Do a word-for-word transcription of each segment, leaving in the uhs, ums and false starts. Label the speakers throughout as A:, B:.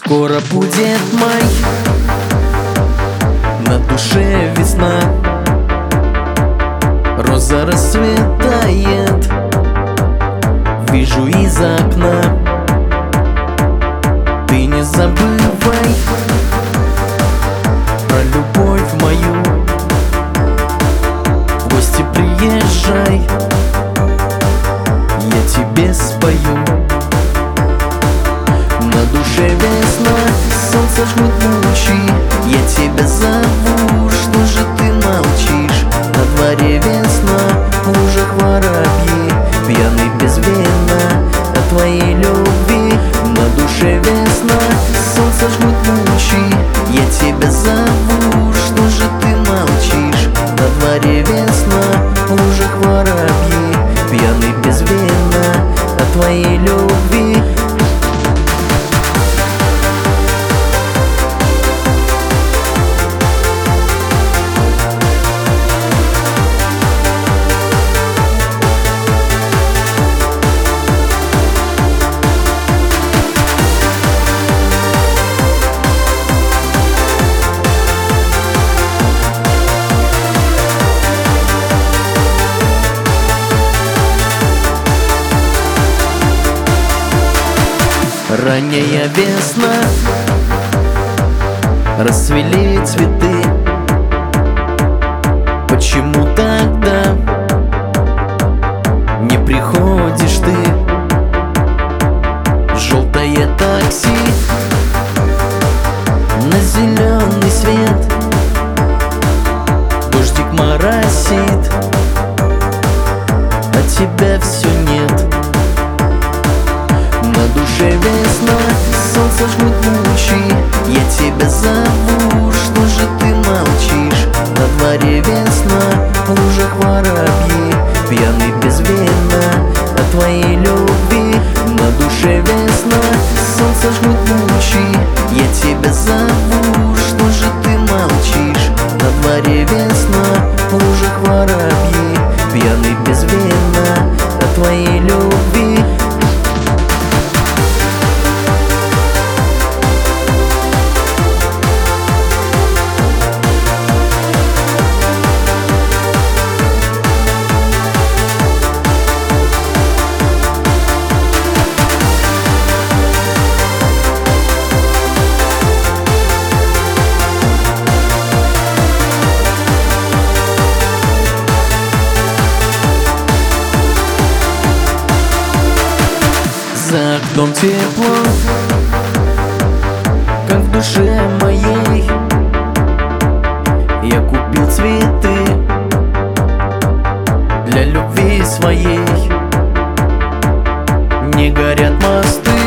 A: Скоро будет май, на душе весна, роза расцветает, вижу из окна. Ты не забывай про любовь мою, в гости приезжай, я тебе спою. На душе весна, солнце жмут лучи, я тебя зову, что же ты молчишь? На дворе весна, в лужах воробьи, пьяный без вина от твоей любви. На душе весна, солнце жмут лучи, я тебя зову, что же ты молчишь? На дворе весна, в лужах воробьи, пьяный без вина от твоей любви. Ранняя весна, расцвели цветы. Почему тогда не приходишь ты? Желтое такси на зеленый свет, дождик моросит, а тебя все нет. На душе весна, солнце жмут лучи, я тебя зову, что же ты молчишь? На дворе весна, в лужах воробьи, пьяный без вина от твоей любви. На душе весна, солнце жмут лучи, я тебя зову, что же ты молчишь? На дворе весна, в лужах воробьи, пьяный без вина от твоей любви. За окном тепло, как в душе моей. Я купил цветы для любви своей. Не горят мосты,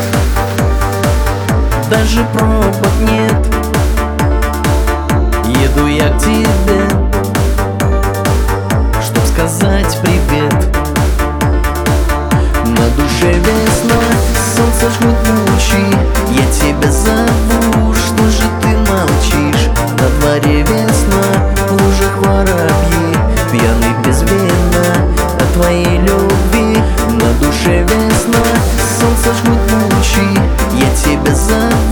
A: даже пробок нет. Еду я к тебе, чтоб сказать привет. На душе весна, солнце жмут лучи, я тебя зову, что же ты молчишь? На дворе весна, в лужах воробьи, пьяный без вина от твоей любви. На душе весна, солнце жмут лучи, я тебя зову.